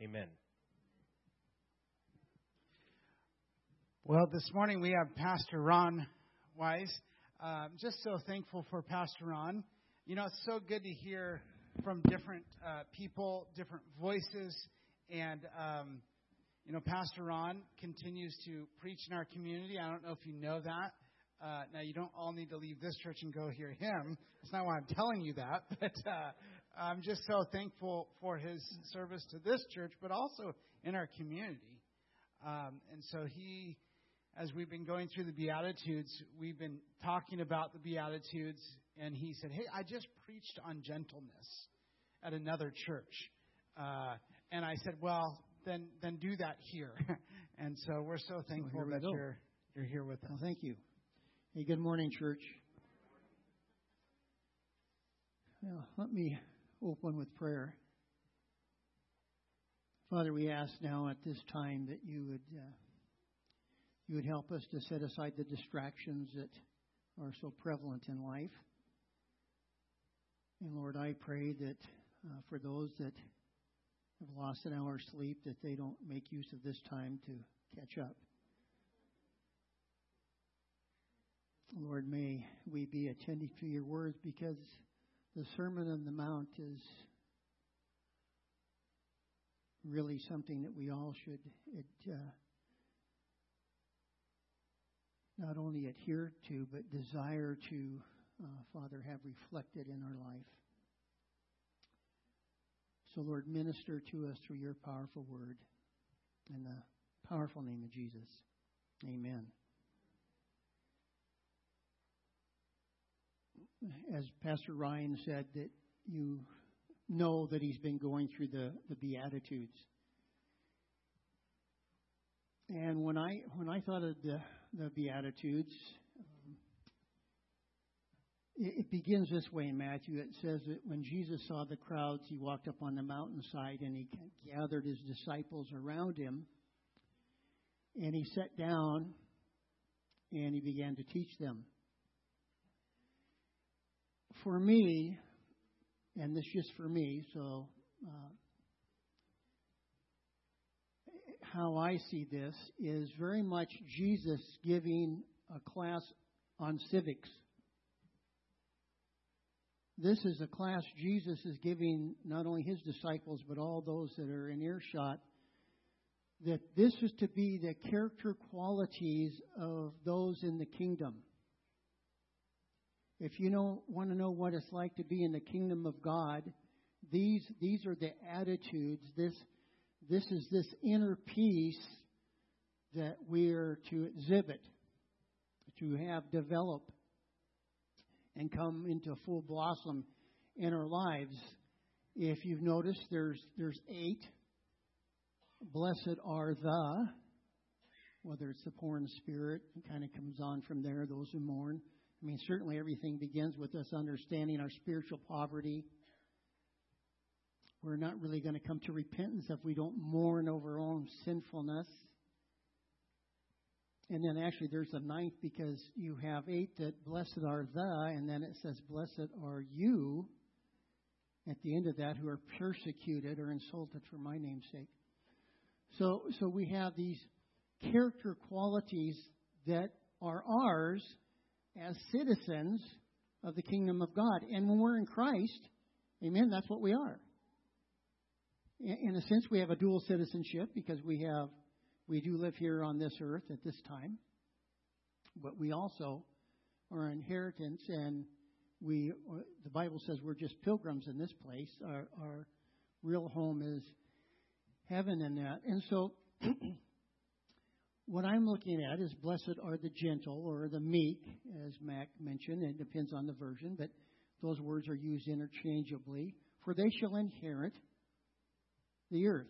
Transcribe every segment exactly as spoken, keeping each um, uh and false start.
Amen. Well, this morning we have Pastor Ron Wise. Uh, just so thankful for Pastor Ron. You know, it's so good to hear from different uh, people, different voices. And, um, you know, Pastor Ron continues to preach in our community. I don't know if you know that. Uh, now, you don't all need to leave this church and go hear him. That's not why I'm telling you that. But uh, I'm just so thankful for his service to this church, but also in our community. Um, and so he... As we've been going through the Beatitudes, we've been talking about the Beatitudes, and he said, hey, I just preached on gentleness at another church. Uh, and I said, well, then then do that here. And so we're so thankful so that go. you're you're here with us. Well, thank you. Hey, good morning, church. Well, let me open with prayer. Father, we ask now at this time that you would... Uh, You would help us to set aside the distractions that are so prevalent in life. And Lord, I pray that uh, for those that have lost an hour's sleep, that they don't make use of this time to catch up. Lord, may we be attentive to your words, because the Sermon on the Mount is really something that we all should it, uh, not only adhere to, but desire to, uh, Father, have reflected in our life. So, Lord, minister to us through your powerful word. In the powerful name of Jesus. Amen. As Pastor Ryan said, that you know that he's been going through the, the Beatitudes. And when I when I thought of the the Beatitudes, um, it, it begins this way in Matthew. It says that when Jesus saw the crowds, he walked up on the mountainside and he gathered his disciples around him, and he sat down and he began to teach them. For me, and this is just for me, so uh, how I see this is very much Jesus giving a class on civics. This is a class Jesus is giving not only his disciples, but all those that are in earshot, that this is to be the character qualities of those in the kingdom. If you know, want to know what it's like to be in the kingdom of God, these these are the attitudes, this This is this inner peace that we're to exhibit, to have develop and come into full blossom in our lives. If you've noticed, there's there's eight. Blessed are the, whether it's the poor in spirit, it kind of comes on from there, those who mourn. I mean, certainly everything begins with us understanding our spiritual poverty. We're not really going to come to repentance if we don't mourn over our own sinfulness. And then actually there's a ninth, because you have eight that blessed are the, and then it says blessed are you at the end of that, who are persecuted or insulted for my name's sake. So, so we have these character qualities that are ours as citizens of the kingdom of God. And when we're in Christ, amen, that's what we are. In a sense, we have a dual citizenship, because we have we do live here on this earth at this time, but we also are an inheritance, and we the Bible says we're just pilgrims in this place. Our, our real home is heaven in that. And so what I'm looking at is blessed are the gentle or the meek, as Mac mentioned. It depends on the version, but those words are used interchangeably. For they shall inherit the earth.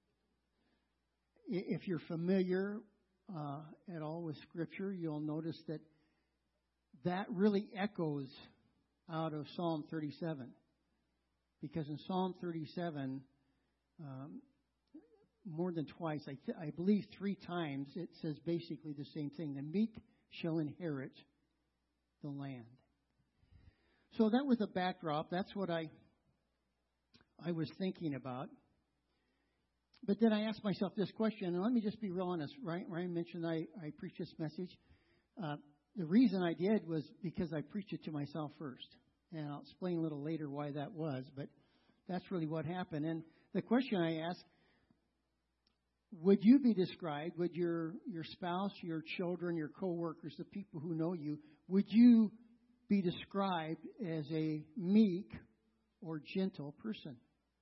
If you're familiar uh, at all with Scripture, you'll notice that that really echoes out of Psalm thirty-seven. Because in Psalm thirty-seven, um, more than twice, I, th- I believe three times, it says basically the same thing. The meek shall inherit the land. So that was a backdrop. That's what I I was thinking about. but then I asked myself this question, and let me just be real honest. Ryan, Ryan mentioned I, I preached this message. Uh, the reason I did was because I preached it to myself first. And I'll explain a little later why that was, but that's really what happened. And the question I asked, would you be described, would your, your spouse, your children, your coworkers, the people who know you, would you be described as a meek or gentle person?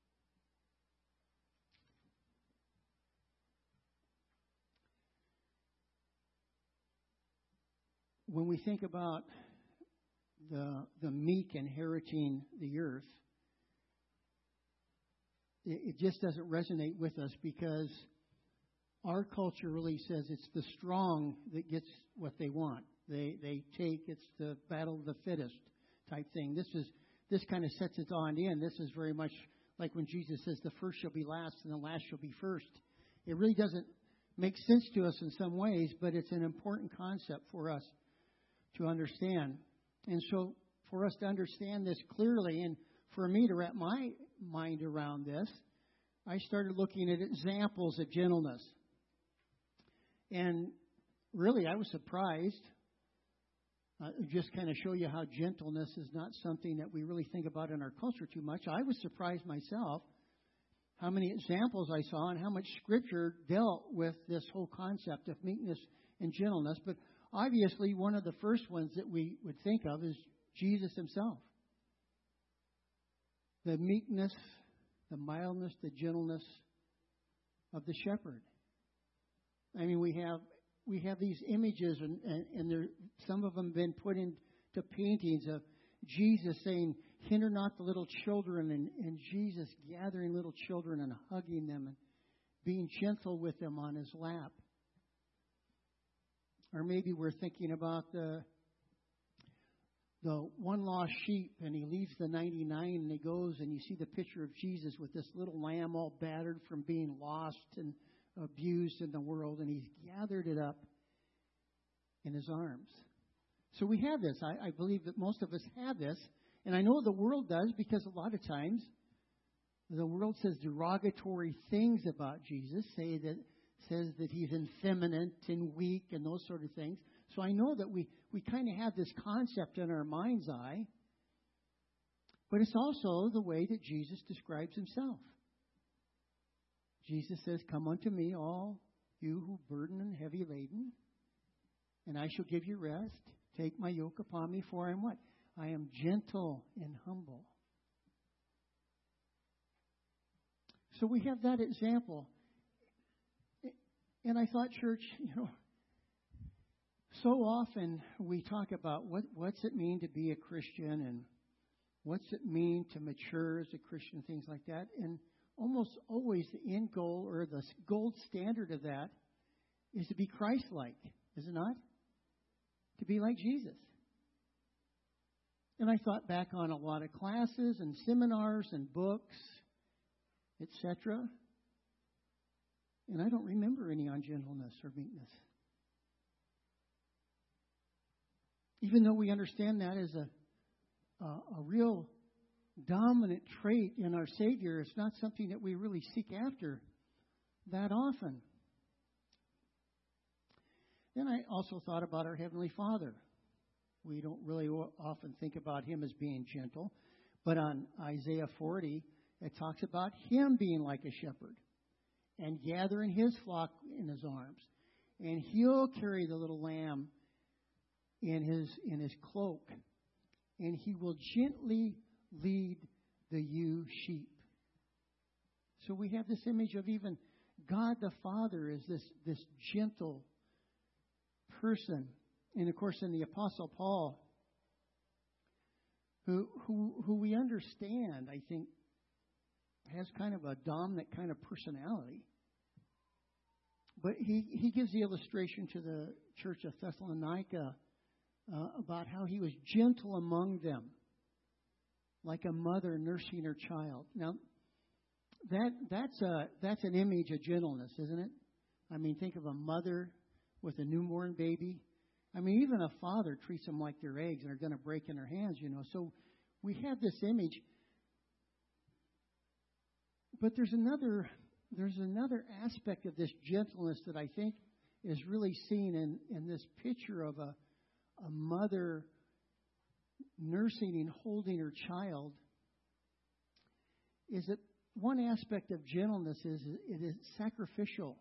When we think about the the meek inheriting the earth, it, it just doesn't resonate with us because our culture really says it's the strong that gets what they want. They they take, it's the battle of the fittest type thing. This is this kind of sets it on in. This is very much like when Jesus says the first shall be last and the last shall be first. It really doesn't make sense to us in some ways, but it's an important concept for us to understand. And so for us to understand this clearly and for me to wrap my mind around this, I started looking at examples of gentleness. And really, I was surprised. Uh, just kind of show you how gentleness is not something that we really think about in our culture too much. I was surprised myself how many examples I saw and how much Scripture dealt with this whole concept of meekness and gentleness. But obviously, one of the first ones that we would think of is Jesus himself. The meekness, the mildness, the gentleness of the shepherd. I mean, we have we have these images, and, and, and there, some of them have been put into paintings of Jesus saying, "Hinder not the little children," and, and Jesus gathering little children and hugging them and being gentle with them on his lap. Or maybe we're thinking about the the one lost sheep, and he leaves the ninety-nine, and he goes, and you see the picture of Jesus with this little lamb all battered from being lost and abused in the world, and he's gathered it up in his arms. So we have this. I, I believe that most of us have this, and I know the world does, because a lot of times the world says derogatory things about Jesus, say that says that he's effeminate and weak and those sort of things. So I know that we, we kind of have this concept in our mind's eye, but it's also the way that Jesus describes himself. Jesus says, "Come unto me, all you who burden and heavy laden, and I shall give you rest. Take my yoke upon me, for I am what? I am gentle and humble." So we have that example. And I thought, church, you know, so often we talk about what, what's it mean to be a Christian and what's it mean to mature as a Christian, things like that. And almost always the end goal or the gold standard of that is to be Christ-like, is it not? To be like Jesus. And I thought back on a lot of classes and seminars and books, et cetera. And I don't remember any on gentleness or meekness. Even though we understand that as a, a, a real dominant trait in our Savior, it's not something that we really seek after that often. Then I also thought about our Heavenly Father. We don't really often think about him as being gentle, but on Isaiah forty, it talks about him being like a shepherd and gathering his flock in his arms. And he'll carry the little lamb in his in his cloak, and he will gently lead the ewe sheep. So we have this image of even God the Father as this, this gentle person. And of course in the Apostle Paul, who who who we understand, I think, has kind of a dominant kind of personality. But he, he gives the illustration to the church of Thessalonica uh, about how he was gentle among them, like a mother nursing her child. Now, that that's a that's an image of gentleness, isn't it? I mean, think of a mother with a newborn baby. I mean, even a father treats them like they're eggs and are going to break in their hands, you know. So we have this image. But there's another there's another aspect of this gentleness that I think is really seen in, in this picture of a, a mother nursing and holding her child, is that one aspect of gentleness is it is sacrificial.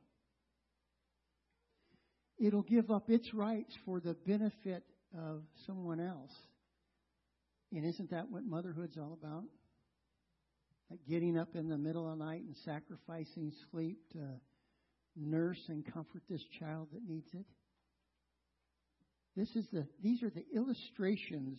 It'll give up its rights for the benefit of someone else. And isn't that what motherhood's all about? Like getting up in the middle of the night and sacrificing sleep to nurse and comfort this child that needs it. This is the these are the illustrations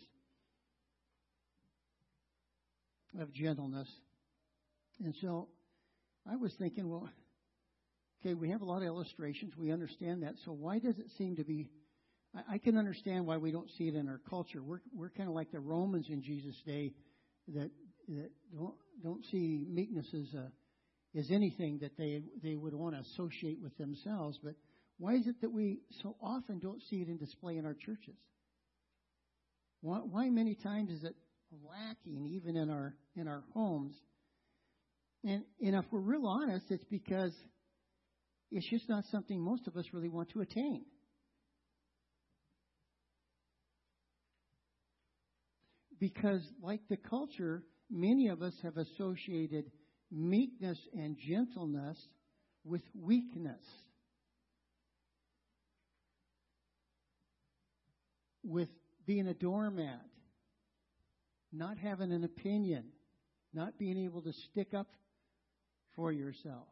of gentleness. And so I was thinking, well, okay, we have a lot of illustrations. We understand that. So why does it seem to be, I, I can understand why we don't see it in our culture. We're we're kind of like the Romans in Jesus' day that, that don't, don't see meekness as, a, as anything that they, they would want to associate with themselves. But why is it that we so often don't see it in display in our churches? Why, why many times is it lacking even in our in our homes? And, and if we're real honest, it's because it's just not something most of us really want to attain. Because like the culture, many of us have associated meekness and gentleness with weakness, with being a doormat, not having an opinion, not being able to stick up for yourself.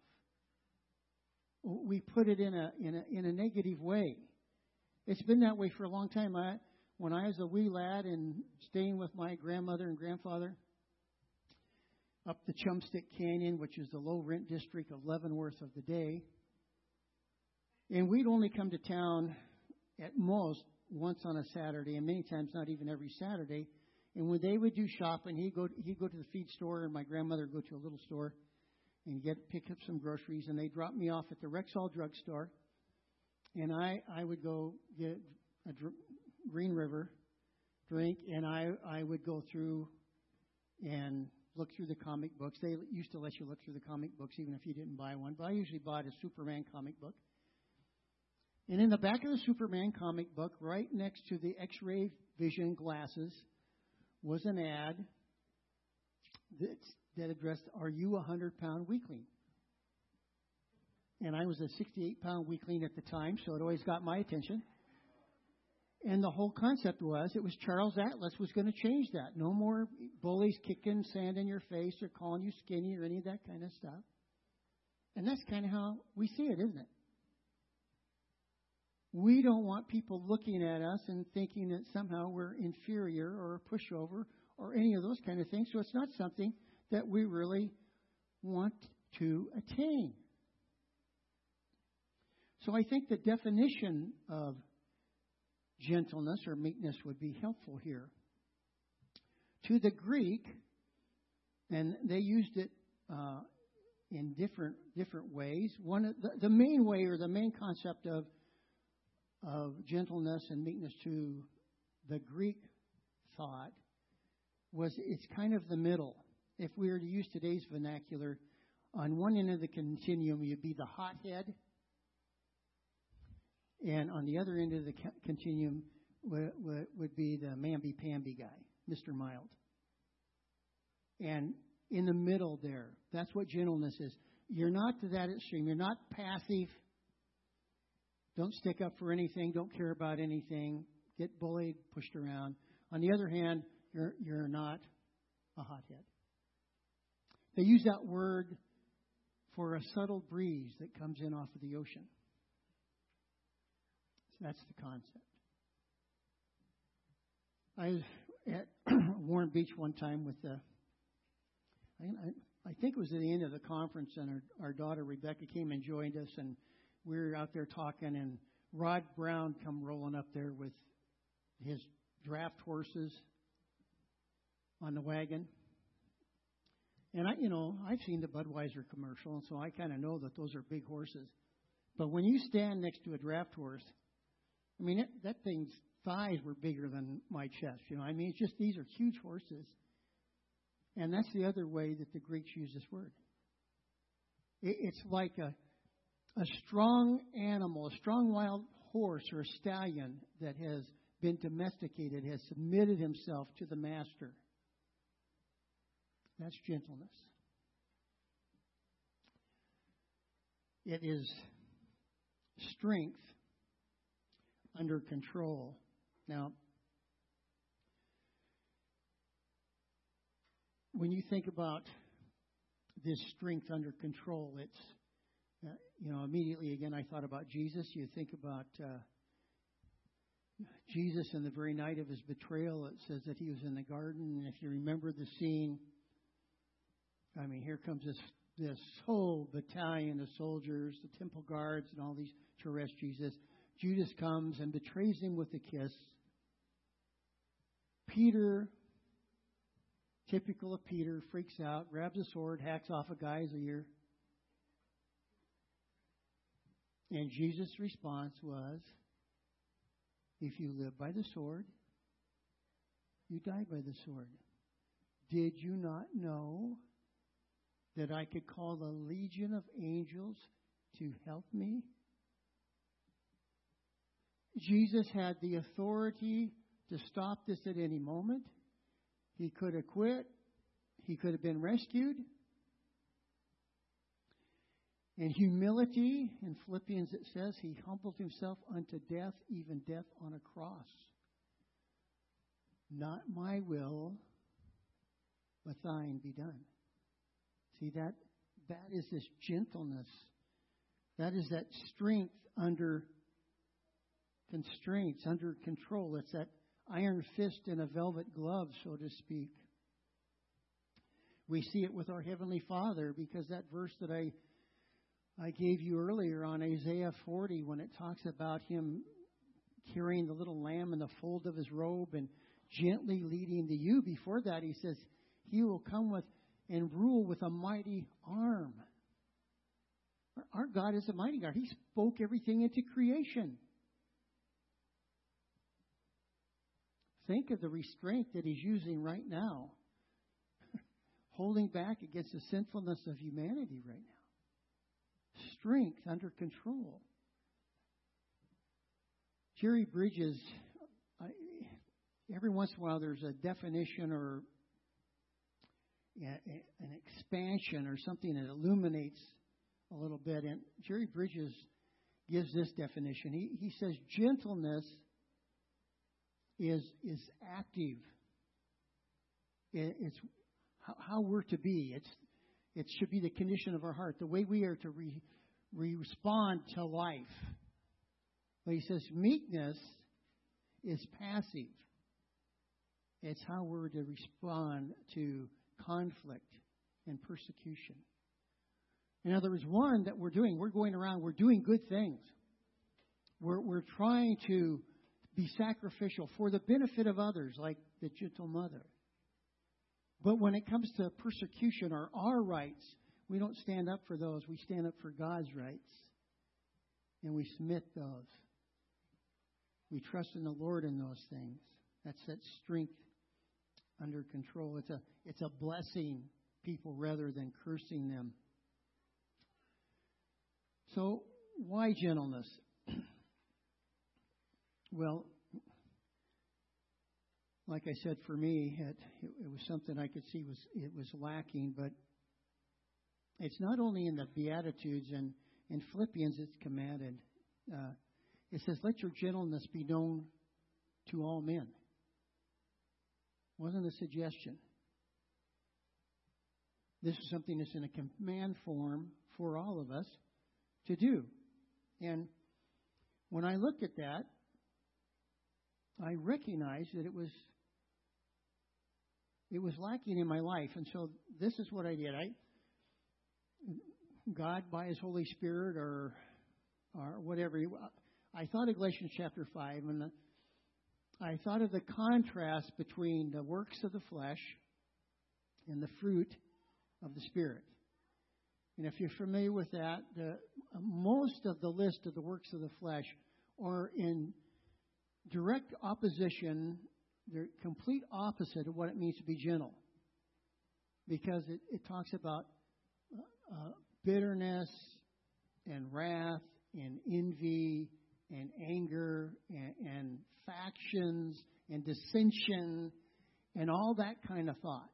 We put it in a in a in a negative way. It's been that way for a long time. I, when I was a wee lad and staying with my grandmother and grandfather up the Chumstick Canyon, which is the low rent district of Leavenworth of the day, and we'd only come to town at most once on a Saturday, and many times not even every Saturday. And when they would do shopping, he'd go he'd go to the feed store, and my grandmother would go to a little store and get pick up some groceries, and they'd drop me off at the Rexall drugstore, and I, I would go get a dr- Green River drink, and I, I would go through and look through the comic books. They used to let you look through the comic books even if you didn't buy one, but I usually bought a Superman comic book. And in the back of the Superman comic book, right next to the X-ray vision glasses, was an ad that's that addressed, "Are you a one hundred pound weakling?" And I was a sixty-eight pound weakling at the time, so it always got my attention. And the whole concept was, it was Charles Atlas was going to change that. No more bullies kicking sand in your face or calling you skinny or any of that kind of stuff. And that's kind of how we see it, isn't it? We don't want people looking at us and thinking that somehow we're inferior or a pushover or any of those kind of things. So it's not something that we really want to attain. So I think the definition of gentleness or meekness would be helpful here. To the Greek, and they used it uh, in different different ways. One of the, the main way or the main concept of of gentleness and meekness to the Greek thought was it's kind of the middle. If we were to use today's vernacular, on one end of the continuum, you'd be the hothead. And on the other end of the continuum would, would, would be the mamby-pamby guy, Mister Mild. And in the middle there, that's what gentleness is. You're not to that extreme. You're not passive. Don't stick up for anything. Don't care about anything. Get bullied, pushed around. On the other hand, you're you're not a hothead. They use that word for a subtle breeze that comes in off of the ocean. So that's the concept. I was at Warren Beach one time with the, I, I think it was at the end of the conference, and our, our daughter Rebecca came and joined us, and we were out there talking, and Rod Brown come rolling up there with his draft horses on the wagon. And I, you know, I've seen the Budweiser commercial, and so I kind of know that those are big horses. But when you stand next to a draft horse, I mean, it, that thing's thighs were bigger than my chest. You know, I mean, it's just these are huge horses. And that's the other way that the Greeks use this word. It, it's like a, a strong animal, a strong wild horse or a stallion that has been domesticated, has submitted himself to the master. That's gentleness. It is strength under control. Now, when you think about this strength under control, it's, uh, you know, immediately again I thought about Jesus. You think about uh, Jesus in the very night of his betrayal. It says that he was in the garden. And if you remember the scene, I mean, here comes this this whole battalion of soldiers, the temple guards, and all these to arrest Jesus. Judas comes and betrays him with a kiss. Peter, typical of Peter, freaks out, grabs a sword, hacks off a guy's ear. And Jesus' response was, if you live by the sword, you die by the sword. Did you not know that I could call the legion of angels to help me? Jesus had the authority to stop this at any moment. He could have quit. He could have been rescued. In humility, in Philippians it says, he humbled himself unto death, even death on a cross. Not my will, but thine be done. See, that that is this gentleness. That is that strength under constraints, under control. It's that iron fist in a velvet glove, so to speak. We see it with our Heavenly Father, because that verse that I I gave you earlier on Isaiah forty, when it talks about him carrying the little lamb in the fold of his robe and gently leading the ewe. Before that, he says, he will come with and rule with a mighty arm. Our God is a mighty God. He spoke everything into creation. Think of the restraint that he's using right now, holding back against the sinfulness of humanity right now. Strength under control. Jerry Bridges, I, every once in a while there's a definition or an expansion or something that illuminates a little bit. And Jerry Bridges gives this definition. He, he says gentleness is is active. It, it's how, how we're to be. It's it should be the condition of our heart, the way we are to re, re respond to life. But he says meekness is passive. It's how we're to respond to conflict and persecution. In other words, one that we're doing, we're going around, we're doing good things. We're we're trying to be sacrificial for the benefit of others, like the gentle mother. But when it comes to persecution or our rights, we don't stand up for those. We stand up for God's rights. And we submit those. We trust in the Lord in those things. That's that strength under control. It's a it's a blessing people rather than cursing them. So why gentleness? Well, like I said, for me, it, it was something I could see was it was lacking. But it's not only in the Beatitudes and in Philippians it's commanded. Uh, it says, "Let your gentleness be known to all men." Wasn't a suggestion. This is something that's in a command form for all of us to do. And when I looked at that, I recognized that it was it was lacking in my life. And so this is what I did. I God, by His Holy Spirit or or whatever, I thought of Galatians chapter five, and I thought of the contrast between the works of the flesh and the fruit of the Spirit. And if you're familiar with that, the, most of the list of the works of the flesh are in direct opposition, they're complete opposite of what it means to be gentle. Because it, it talks about uh, bitterness and wrath and envy and anger and, and factions and dissension and all that kind of thought.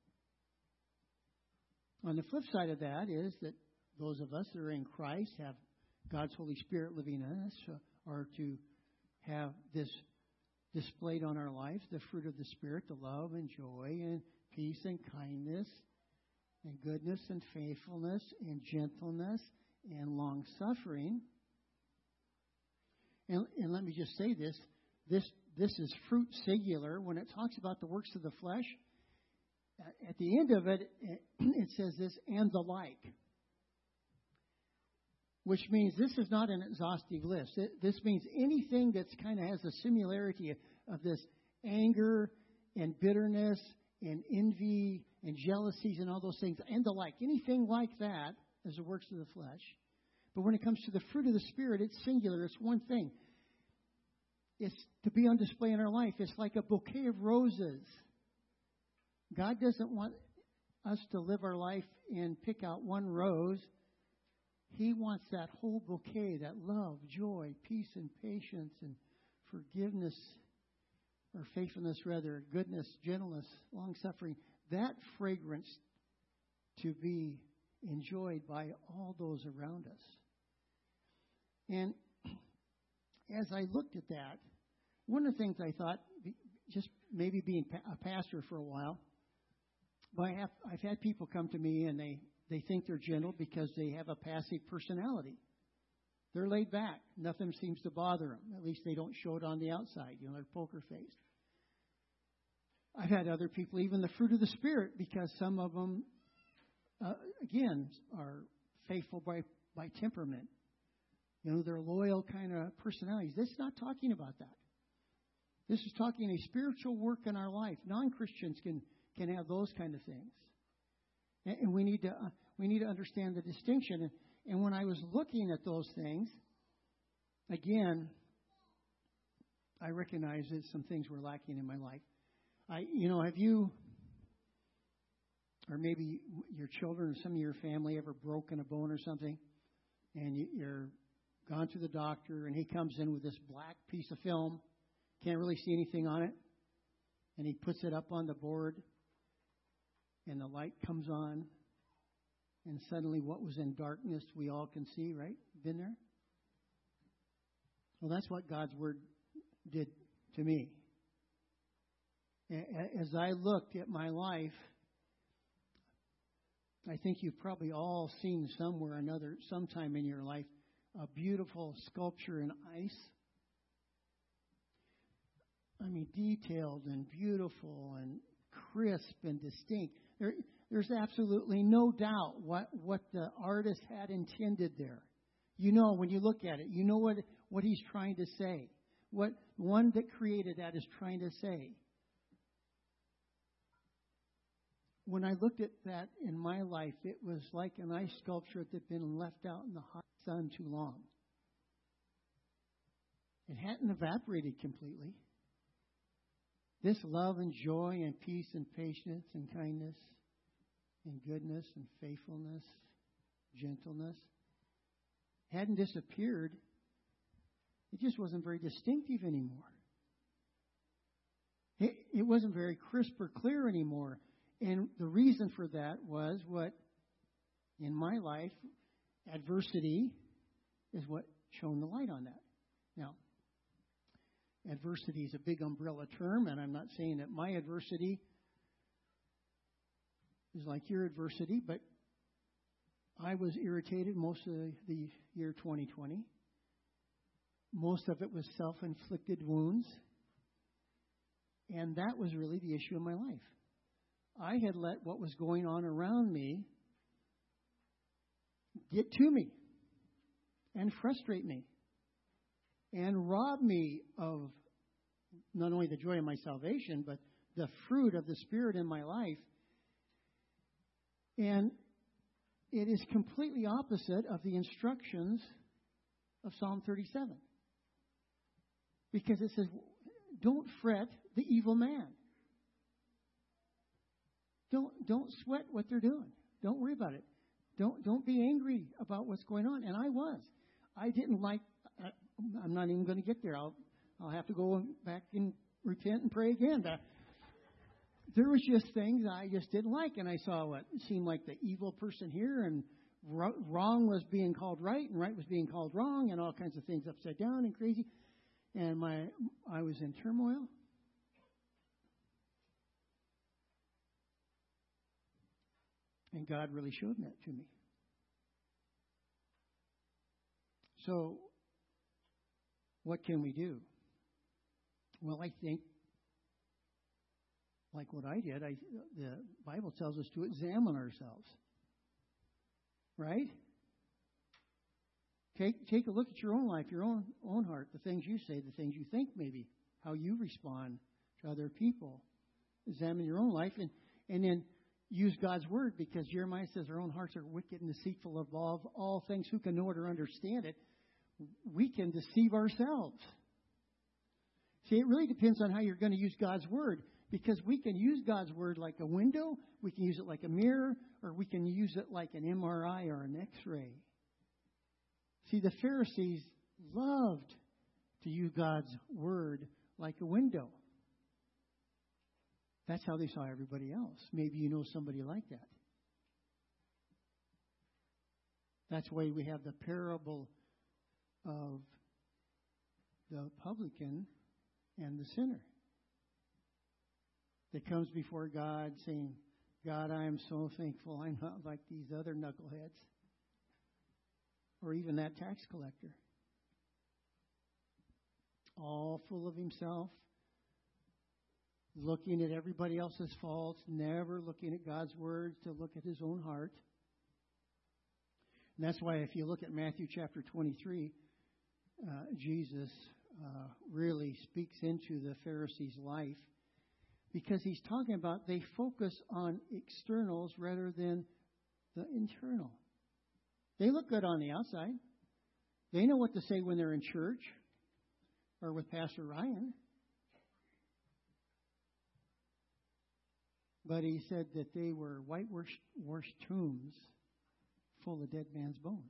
On the flip side of that is that those of us that are in Christ have God's Holy Spirit living in us, are to have this displayed on our lives, the fruit of the Spirit, the love and joy and peace and kindness and goodness and faithfulness and gentleness and long-suffering. And, and let me just say this, this, this is fruit singular. When it talks about the works of the flesh, at the end of it, it says this, and the like. Which means this is not an exhaustive list. It, this means anything that's kind of has a similarity of, of this anger and bitterness and envy and jealousies and all those things, and the like. Anything like that is the works of the flesh. But when it comes to the fruit of the Spirit, it's singular. It's one thing. It's to be on display in our life. It's like a bouquet of roses. God doesn't want us to live our life and pick out one rose. He wants that whole bouquet, that love, joy, peace, and patience, and forgiveness, or faithfulness rather, goodness, gentleness, long-suffering, that fragrance to be enjoyed by all those around us. And as I looked at that, one of the things I thought, just maybe being a pastor for a while, but I have, I've had people come to me and they, they think they're gentle because they have a passive personality. They're laid back. Nothing seems to bother them. At least they don't show it on the outside. You know, they're poker-faced. I've had other people, even the fruit of the Spirit, because some of them, uh, again, are faithful by, by temperament. You know, they're loyal kind of personalities. This is not talking about that. This is talking a spiritual work in our life. Non-Christians can, can have those kind of things. And, and we need to uh, we need to understand the distinction. And, and when I was looking at those things, again, I recognized that some things were lacking in my life. I, you know, have you, or maybe your children or some of your family ever broken a bone or something, and you, you're gone to the doctor, and he comes in with this black piece of film, can't really see anything on it, and he puts it up on the board, and the light comes on, and suddenly what was in darkness we all can see, right? Been there? Well, that's what God's Word did to me. As I looked at my life, I think you've probably all seen somewhere or another, sometime in your life, a beautiful sculpture in ice. I mean, detailed and beautiful and crisp and distinct. There, there's absolutely no doubt what, what the artist had intended there. You know, when you look at it, you know what, what he's trying to say. What one that created that is trying to say. When I looked at that in my life, it was like an ice sculpture that had been left out in the hot sun too long. It hadn't evaporated completely. This love and joy and peace and patience and kindness and goodness and faithfulness, gentleness, hadn't disappeared. It just wasn't very distinctive anymore. It, it wasn't very crisp or clear anymore. And the reason for that was what, in my life, adversity is what shone the light on that. Now, adversity is a big umbrella term, and I'm not saying that my adversity is like your adversity, but I was irritated most of the year twenty twenty. Most of it was self-inflicted wounds, and that was really the issue of my life. I had let what was going on around me get to me and frustrate me and rob me of not only the joy of my salvation, but the fruit of the Spirit in my life. And it is completely opposite of the instructions of Psalm thirty-seven. Because it says, don't fret the evil man. Don't, don't sweat what they're doing. Don't worry about it. Don't don't be angry about what's going on. And I was. I didn't like. I, I'm not even going to get there. I'll I'll have to go back and repent and pray again. But there was just things I just didn't like, and I saw what seemed like the evil person here, and wrong was being called right, and right was being called wrong, and all kinds of things upside down and crazy. And my I was in turmoil. And God really showed that to me. So, what can we do? Well, I think, like what I did, I, the Bible tells us to examine ourselves. Right? Take take a look at your own life, your own own heart, the things you say, the things you think maybe, how you respond to other people. Examine your own life, and, and then use God's word, because Jeremiah says our own hearts are wicked and deceitful above all things. Who can know it or understand it? We can deceive ourselves. See, it really depends on how you're going to use God's word, because we can use God's word like a window, we can use it like a mirror, or we can use it like an M R I or an X-ray. See, the Pharisees loved to use God's word like a window. That's how they saw everybody else. Maybe you know somebody like that. That's why we have the parable of the publican and the sinner that comes before God saying, God, I am so thankful I'm not like these other knuckleheads. Or even that tax collector. All full of himself, looking at everybody else's faults, never looking at God's word to look at his own heart. And that's why if you look at Matthew chapter twenty-three, uh, Jesus uh, really speaks into the Pharisees' life, because he's talking about they focus on externals rather than the internal. They look good on the outside. They know what to say when they're in church or with Pastor Ryan. But he said that they were whitewashed tombs full of dead man's bones.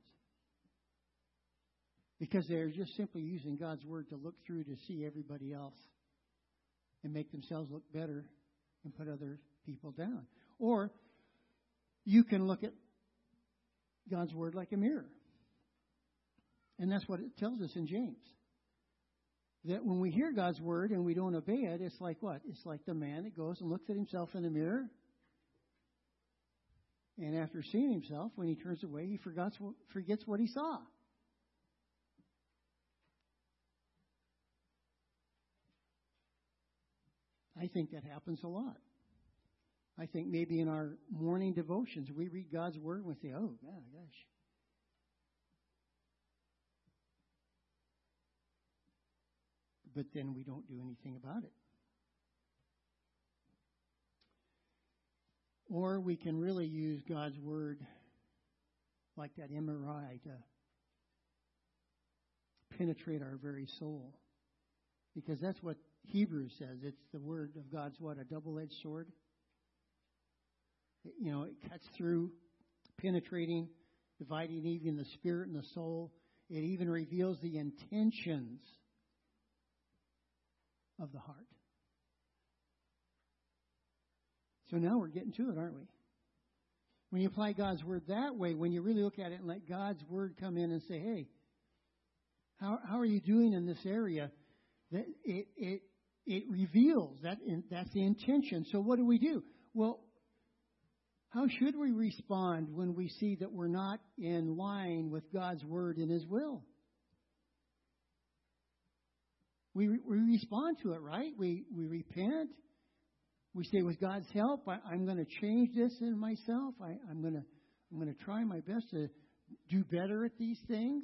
Because they're just simply using God's word to look through to see everybody else and make themselves look better and put other people down. Or you can look at God's word like a mirror. And that's what it tells us in James. That when we hear God's word and we don't obey it, it's like what? It's like the man that goes and looks at himself in the mirror. And after seeing himself, when he turns away, he forgets, forgets what he saw. I think that happens a lot. I think maybe in our morning devotions, we read God's word and we say, oh, God, gosh. But then we don't do anything about it. Or we can really use God's word like that M R I to penetrate our very soul. Because that's what Hebrews says. It's the word of God's what? A double-edged sword. You know, it cuts through, penetrating, dividing even the spirit and the soul. It even reveals the intentions of the heart. So now we're getting to it, aren't we? When you apply God's word that way, when you really look at it and let God's word come in and say, hey, how how are you doing in this area? That it it it reveals that that's the intention. So what do we do? Well, how should we respond when we see that we're not in line with God's word and his will? We, we respond to it, right? We we repent. We say, with God's help, I, I'm going to change this in myself. I, I'm going to I'm going to try my best to do better at these things.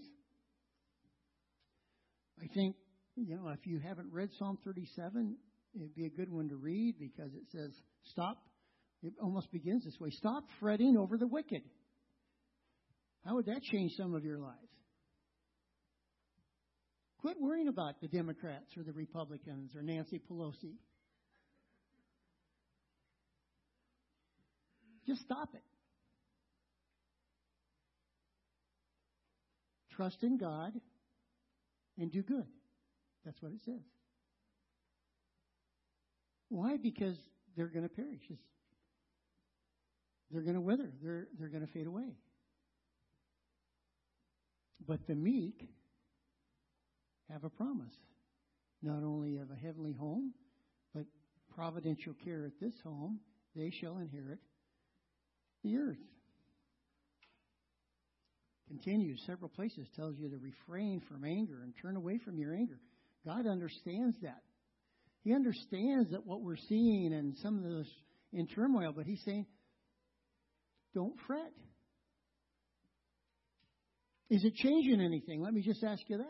I think, you know, if you haven't read Psalm thirty-seven, it'd be a good one to read, because it says, stop. It almost begins this way. Stop fretting over the wicked. How would that change some of your lives? Quit worrying about the Democrats or the Republicans or Nancy Pelosi. Just stop it. trust in God, and do good. That's what it says. Why? Because they're going to perish. It's, they're going to wither. They're, they're going to fade away. But the meek have a promise, not only of a heavenly home, but providential care at this home. They shall inherit the earth. Continues several places, tells you to refrain from anger and turn away from your anger. God understands that. He understands that what we're seeing and some of those in turmoil, but He's saying, don't fret. Is it changing anything? Let me just ask you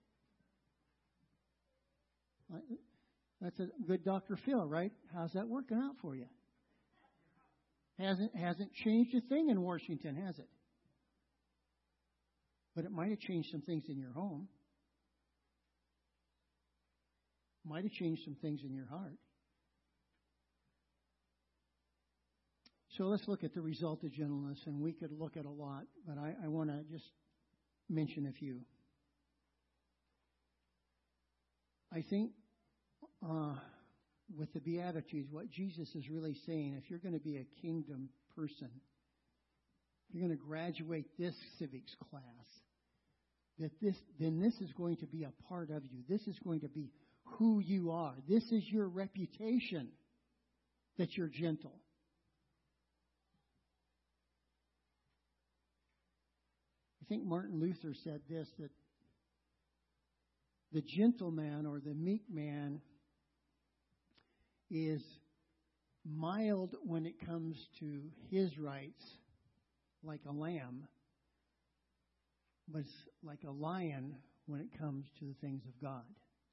that. That's a good Doctor Phil, right? How's that working out for you? Hasn't hasn't changed a thing in Washington, has it? But it might have changed some things in your home. Might have changed some things in your heart. So let's look at the result of gentleness, and we could look at a lot, but I, I want to just mention a few. I think uh, with the Beatitudes, what Jesus is really saying, if you're going to be a kingdom person, if you're going to graduate this civics class, that this then this is going to be a part of you. This is going to be who you are. This is your reputation, that you're gentle. I think Martin Luther said this, that the gentle man or the meek man is mild when it comes to his rights, like a lamb, but it's like a lion when it comes to the things of God.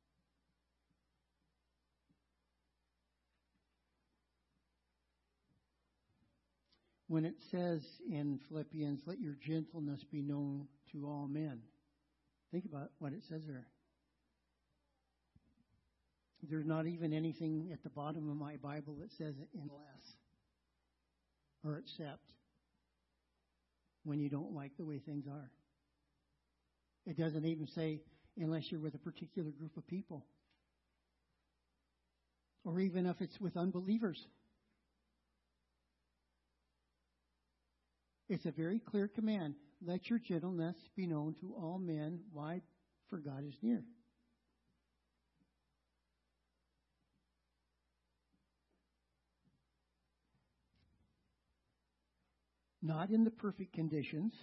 When it says in Philippians, let your gentleness be known to all men. Think about what it says there. There's not even anything at the bottom of my Bible that says unless or except when you don't like the way things are. It doesn't even say unless you're with a particular group of people. Or even if it's with unbelievers. It's a very clear command. Let your gentleness be known to all men. Why? For God is near. Not in the perfect conditions.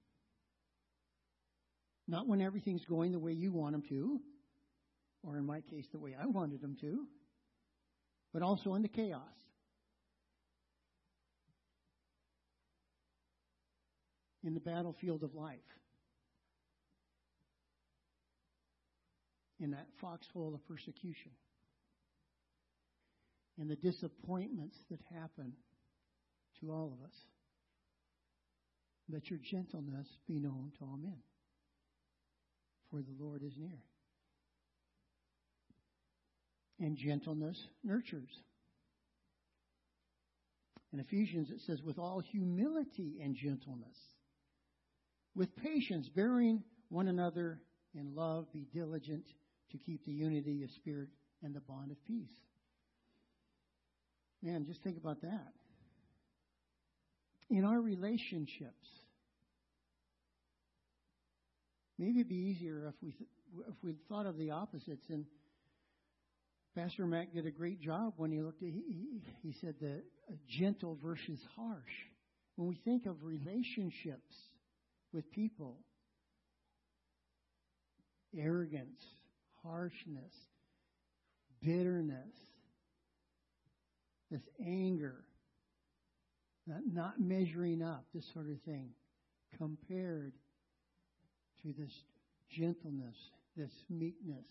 Not when everything's going the way you want them to. Or in my case, the way I wanted them to. But also in the chaos. In the battlefield of life. In that foxhole of persecution. In the disappointments that happen to all of us. Let your gentleness be known to all men. For the Lord is near. And gentleness nurtures. In Ephesians it says, with all humility and gentleness. With patience, bearing one another in love, be diligent to keep the unity of spirit and the bond of peace. Man, just think about that. In our relationships, maybe it'd be easier if we th- if we thought of the opposites. And Pastor Mac did a great job when he looked at. He, he, he said the uh, gentle versus harsh. When we think of relationships with people, arrogance, harshness, bitterness, this anger, not, not measuring up, this sort of thing, compared to this gentleness, this meekness.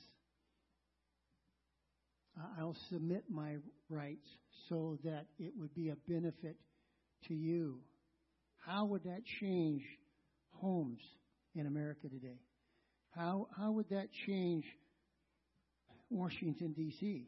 I'll submit my rights so that it would be a benefit to you. How would that change homes in America today? How how would that change Washington, D C?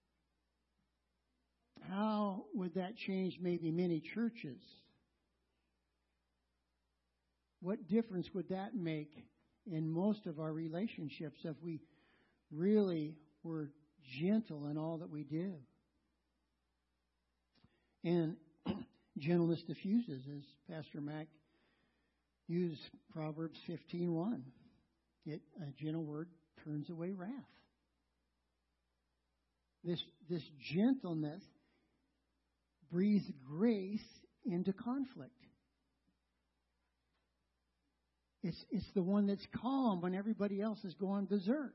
How would that change maybe many churches? What difference would that make in most of our relationships if we really were gentle in all that we do. And gentleness diffuses, as Pastor Mac used Proverbs fifteen one. It, a gentle word turns away wrath. This, this gentleness breathes grace into conflict. It's, it's the one that's calm when everybody else is going berserk.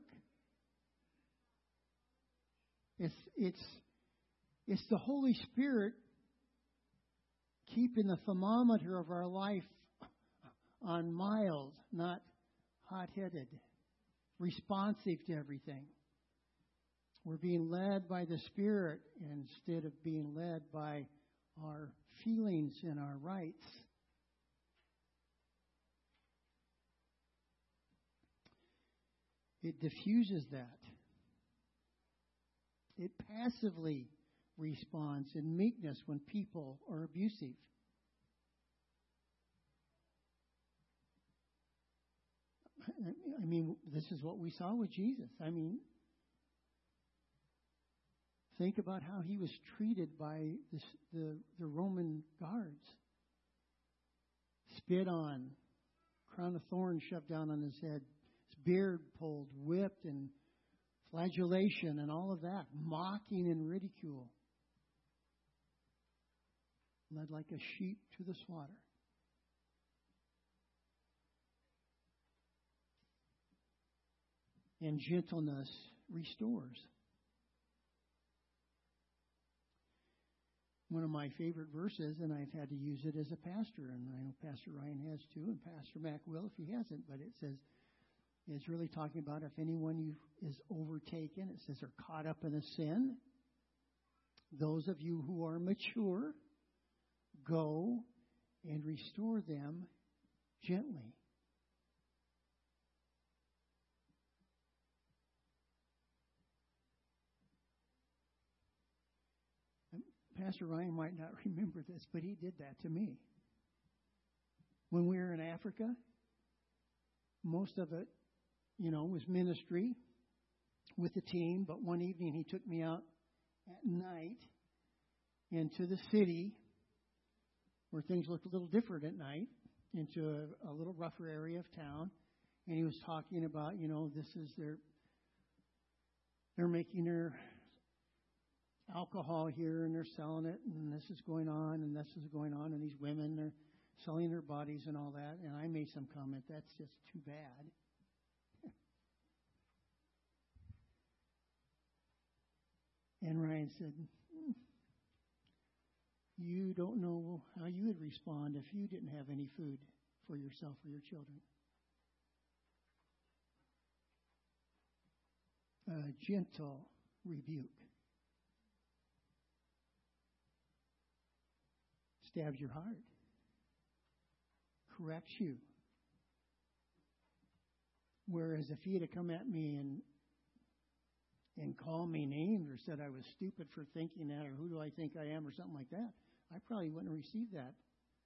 It's, it's, it's the Holy Spirit keeping the thermometer of our life on mild, not hot-headed, responsive to everything. We're being led by the Spirit instead of being led by our feelings and our rights. It diffuses that. It passively responds in meekness when people are abusive. I mean, this is what we saw with Jesus. I mean, think about how he was treated by this, the, the Roman guards. Spit on, crown of thorns shoved down on his head, his beard pulled, whipped, and flagellation and all of that, mocking and ridicule. Led like a sheep to the slaughter. And gentleness restores. One of my favorite verses, and I've had to use it as a pastor, and I know Pastor Ryan has too, and Pastor Mac will if he hasn't, but it says, it's really talking about if anyone you is overtaken, it says, are caught up in a sin. Those of you who are mature, go and restore them gently. Pastor Ryan might not remember this, but he did that to me. When we were in Africa, most of it, you know, was ministry with the team, but one evening he took me out at night into the city where things looked a little different at night, into a, a little rougher area of town, and he was talking about, you know, this is their, they're making their alcohol here, and they're selling it, and this is going on, and this is going on, and these women are selling their bodies and all that. And I made some comment, that's just too bad. And Ryan said, hmm, you don't know how you would respond if you didn't have any food for yourself or your children. A gentle rebuke. Stabs your heart, corrects you. Whereas if he had come at me and and called me names or said I was stupid for thinking that, or who do I think I am, or something like that, I probably wouldn't receive that.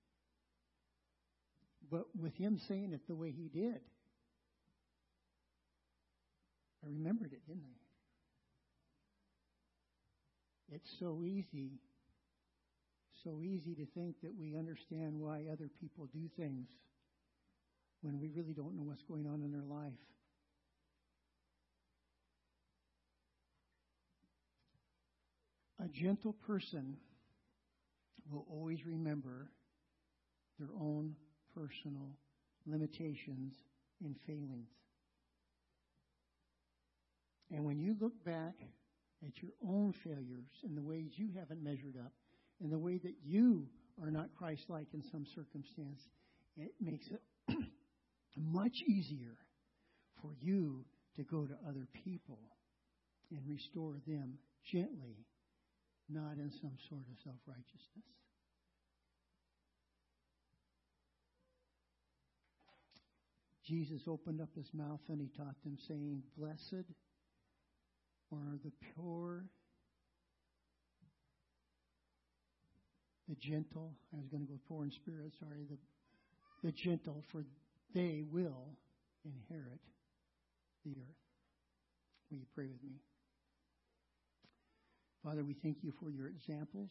But with him saying it the way he did, I remembered it, didn't I? It's so easy. So easy to think that we understand why other people do things when we really don't know what's going on in their life. A gentle person will always remember their own personal limitations and failings. And when you look back at your own failures and the ways you haven't measured up, in the way that you are not Christ-like in some circumstance, it makes it much easier for you to go to other people and restore them gently, not in some sort of self-righteousness. Jesus opened up his mouth and he taught them, saying, blessed are the pure, the gentle, I was going to go poor in spirit, sorry, the, the gentle, for they will inherit the earth. Will you pray with me? Father, we thank you for your examples.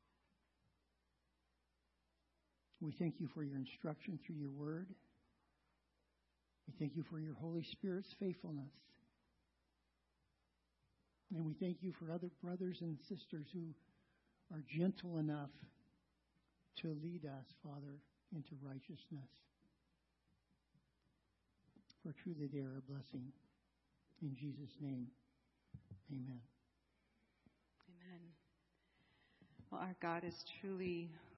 We thank you for your instruction through your word. We thank you for your Holy Spirit's faithfulness. And we thank you for other brothers and sisters who are gentle enough to lead us, Father, into righteousness. For truly they are a blessing. In Jesus' name, amen. Amen. Well, our God is truly